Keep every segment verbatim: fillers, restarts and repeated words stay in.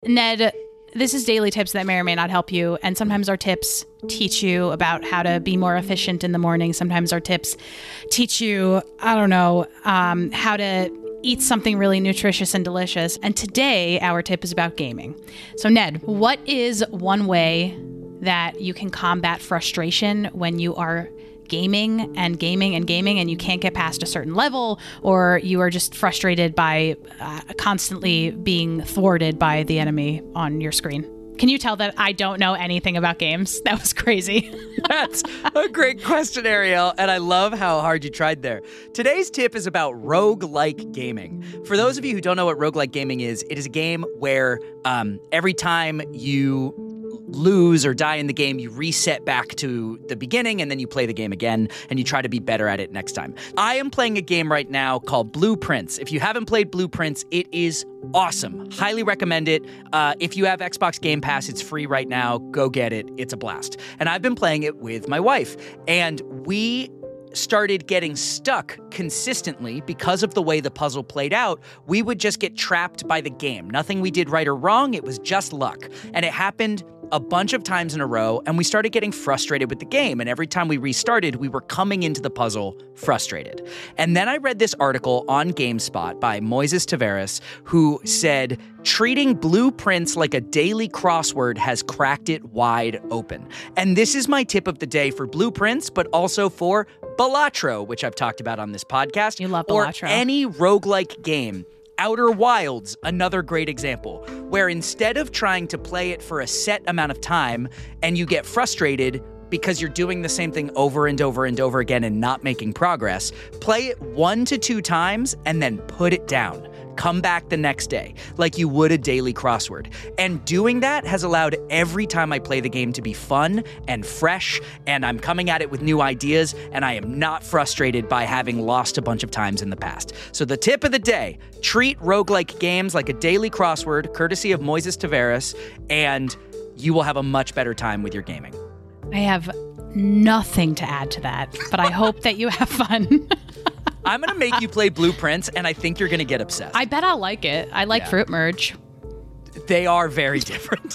Ned, this is daily tips that may or may not help you. And sometimes our tips teach you about how to be more efficient in the morning. Sometimes our tips teach you, I don't know, um, how to eat something really nutritious and delicious. And today, our tip is about gaming. So Ned, what is one way that you can combat frustration when you are gaming and gaming and gaming and you can't get past a certain level, or you are just frustrated by uh, constantly being thwarted by the enemy on your screen? Can you tell that I don't know anything about games? That was crazy. That's a great question, Ariel, and I love how hard you tried there. Today's tip is about roguelike gaming. For those of you who don't know what roguelike gaming is, it is a game where um, every time you lose or die in the game, you reset back to the beginning and then you play the game again and you try to be better at it next time. I am playing a game right now called Blueprints. If you haven't played Blueprints, it is awesome. Highly recommend it. Uh, if you have Xbox Game Pass, it's free right now. Go get it. It's a blast. And I've been playing it with my wife, and we started getting stuck consistently because of the way the puzzle played out. We would just get trapped by the game. Nothing we did right or wrong. It was just luck. And it happened a bunch of times in a row, and we started getting frustrated with the game. And every time we restarted, we were coming into the puzzle frustrated. And then I read this article on GameSpot by Moises Tavares, who said, treating Blueprints like a daily crossword has cracked it wide open. And this is my tip of the day for Blueprints, but also for Balatro, which I've talked about on this podcast. You love or Balatro. Any roguelike game. Outer Wilds, another great example, where instead of trying to play it for a set amount of time and you get frustrated because you're doing the same thing over and over and over again and not making progress, play it one to two times and then put it down. Come back the next day like you would a daily crossword. And doing that has allowed every time I play the game to be fun and fresh, and I'm coming at it with new ideas, and I am not frustrated by having lost a bunch of times in the past. So the tip of the day, treat roguelike games like a daily crossword, courtesy of Moises Tavares, and you will have a much better time with your gaming. I have nothing to add to that, but I hope that you have fun. I'm going to make you play Blueprints, and I think you're going to get obsessed. I bet I'll like it. I like Yeah. Fruit Merge. They are very different.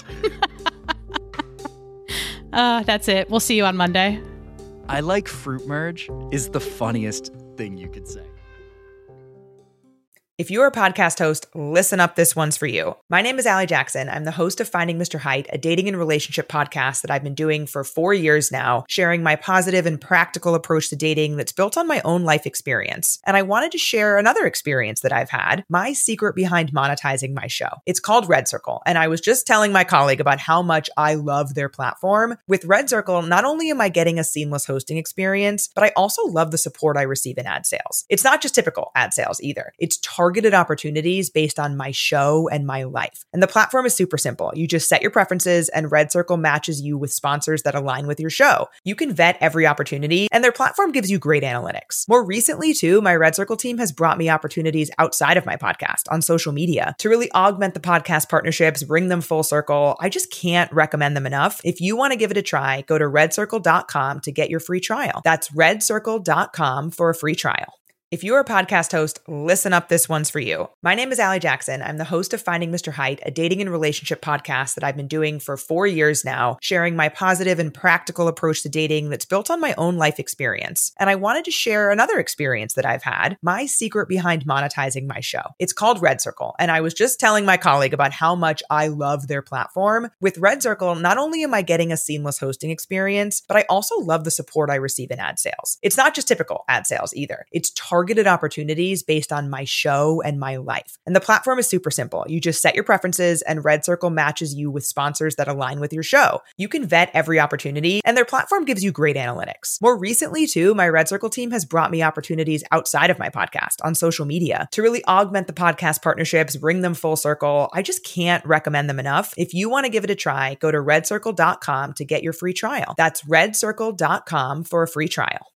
Uh, that's it. We'll see you on Monday. I like Fruit Merge is the funniest thing you could say. If you're a podcast host, listen up, this one's for you. My name is Allie Jackson. I'm the host of Finding Mister Height, a dating and relationship podcast that I've been doing for four years now, sharing my positive and practical approach to dating that's built on my own life experience. And I wanted to share another experience that I've had, my secret behind monetizing my show. It's called Red Circle, and I was just telling my colleague about how much I love their platform. With Red Circle, not only am I getting a seamless hosting experience, but I also love the support I receive in ad sales. It's not just typical ad sales either. It's targeted targeted opportunities based on my show and my life. And the platform is super simple. You just set your preferences and Red Circle matches you with sponsors that align with your show. You can vet every opportunity and their platform gives you great analytics. More recently too, my Red Circle team has brought me opportunities outside of my podcast on social media to really augment the podcast partnerships, bring them full circle. I just can't recommend them enough. If you want to give it a try, go to red circle dot com to get your free trial. That's red circle dot com for a free trial. If you're a podcast host, listen up, this one's for you. My name is Allie Jackson. I'm the host of Finding Mister Height, a dating and relationship podcast that I've been doing for four years now, sharing my positive and practical approach to dating that's built on my own life experience. And I wanted to share another experience that I've had, my secret behind monetizing my show. It's called Red Circle, and I was just telling my colleague about how much I love their platform. With Red Circle, not only am I getting a seamless hosting experience, but I also love the support I receive in ad sales. It's not just typical ad sales either. It's targeted targeted opportunities based on my show and my life. And the platform is super simple. You just set your preferences and Red Circle matches you with sponsors that align with your show. You can vet every opportunity and their platform gives you great analytics. More recently too, my Red Circle team has brought me opportunities outside of my podcast on social media to really augment the podcast partnerships, bring them full circle. I just can't recommend them enough. If you want to give it a try, go to red circle dot com to get your free trial. That's red circle dot com for a free trial.